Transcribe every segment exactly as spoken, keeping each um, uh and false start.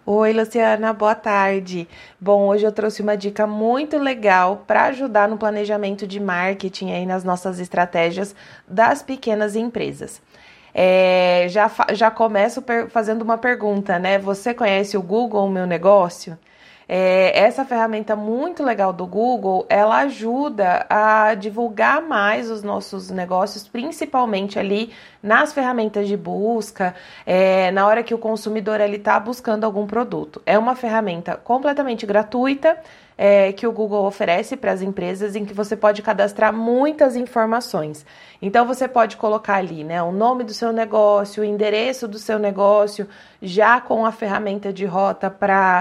Oi, Luciana, boa tarde. Bom, hoje eu trouxe uma dica muito legal para ajudar no planejamento de marketing aí nas nossas estratégias das pequenas empresas. É, já, fa- já começo per- fazendo uma pergunta, né? Você conhece o Google Meu Negócio? É, essa ferramenta muito legal do Google, ela ajuda a divulgar mais os nossos negócios, principalmente ali nas ferramentas de busca, é, na hora que o consumidor está buscando algum produto. É uma ferramenta completamente gratuita, é, que o Google oferece para as empresas, em que você pode cadastrar muitas informações. Então você pode colocar ali, né, o nome do seu negócio, o endereço do seu negócio, já com a ferramenta de rota para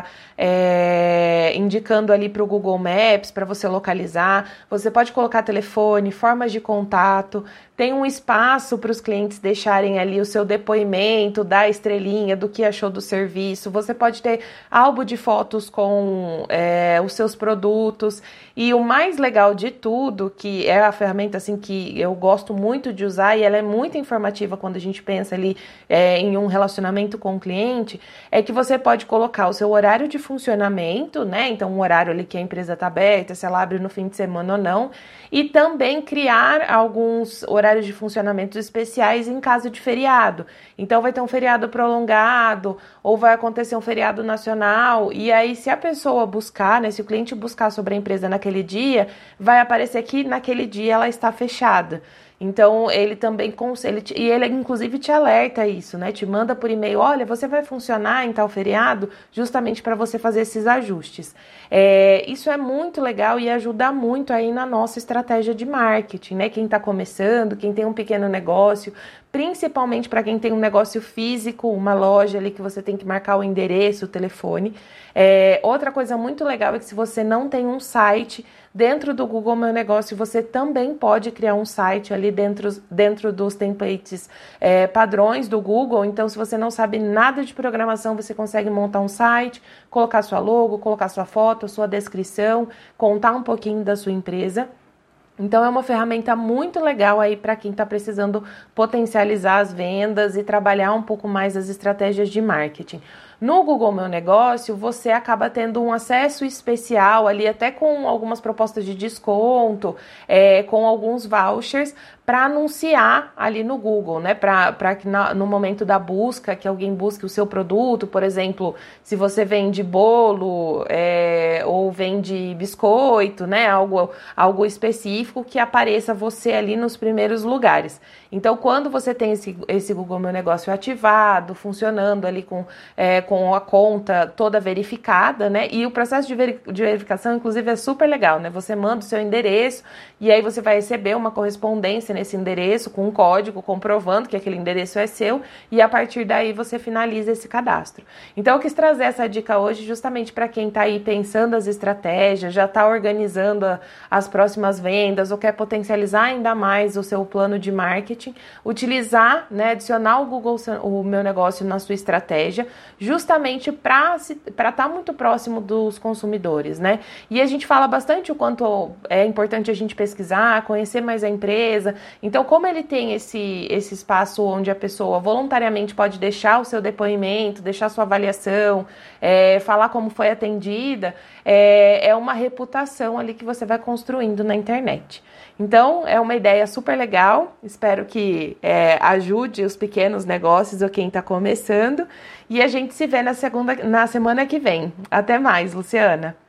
é, indicando ali para o Google Maps para você localizar. Você pode colocar telefone, formas de contato. Tem um espaço para os clientes deixarem ali o seu depoimento, dar estrelinha do que achou do serviço. Você pode ter álbum de fotos com é, os seus produtos. E o mais legal de tudo, que é a ferramenta assim que eu gosto muito de usar e ela é muito informativa quando a gente pensa ali é, em um relacionamento com o cliente, é que você pode colocar o seu horário de funcionamento, né? Então, um horário ali que a empresa está aberta, se ela abre no fim de semana ou não, e também criar alguns horários de funcionamento especiais em caso de feriado. Então, vai ter um feriado prolongado ou vai acontecer um feriado nacional, e aí se a pessoa buscar, né, se o cliente buscar sobre a empresa naquele dia, vai aparecer que naquele dia ela está fechada. Então, ele também ele, e ele inclusive te alerta isso, né? Te manda por e-mail, olha, você vai funcionar em tal feriado, justamente para você fazer esses ajustes. É, isso é muito legal e ajuda muito aí na nossa estratégia de marketing, né? Quem está começando, quem tem um pequeno negócio, principalmente para quem tem um negócio físico, uma loja ali que você tem que marcar o endereço, o telefone. É, outra coisa muito legal é que se você não tem um site, dentro do Google Meu Negócio, você também pode criar um site ali dentro, dentro dos templates é, padrões do Google. Então, se você não sabe nada de programação, você consegue montar um site, colocar sua logo, colocar sua foto, sua descrição, contar um pouquinho da sua empresa. Então, é uma ferramenta muito legal aí para quem está precisando potencializar as vendas e trabalhar um pouco mais as estratégias de marketing. No Google Meu Negócio, você acaba tendo um acesso especial ali, até com algumas propostas de desconto, é, com alguns vouchers para anunciar ali no Google, né? Para que na, no momento da busca, que alguém busque o seu produto, por exemplo, se você vende bolo é, ou vende biscoito, né? Algo, algo específico que apareça você ali nos primeiros lugares. Então, quando você tem esse, esse Google Meu Negócio ativado, funcionando ali com, é, com a conta toda verificada, né? E o processo de, veri de verificação, inclusive, é super legal, né? Você manda o seu endereço e aí você vai receber uma correspondência nesse endereço com um código comprovando que aquele endereço é seu e a partir daí você finaliza esse cadastro. Então, eu quis trazer essa dica hoje justamente para quem está aí pensando as estratégias, já está organizando a, as próximas vendas ou quer potencializar ainda mais o seu plano de marketing, utilizar, né, adicionar o Google, o Meu Negócio na sua estratégia, justamente para estar muito próximo dos consumidores, né? E a gente fala bastante o quanto é importante a gente pesquisar, conhecer mais a empresa. Então, como ele tem esse, esse espaço onde a pessoa voluntariamente pode deixar o seu depoimento, deixar sua avaliação, é, falar como foi atendida, é, é uma reputação ali que você vai construindo na internet. Então, é uma ideia super legal, espero que é, ajude os pequenos negócios ou quem está começando, e a gente se vê na, segunda, na semana que vem. Até mais, Luciana!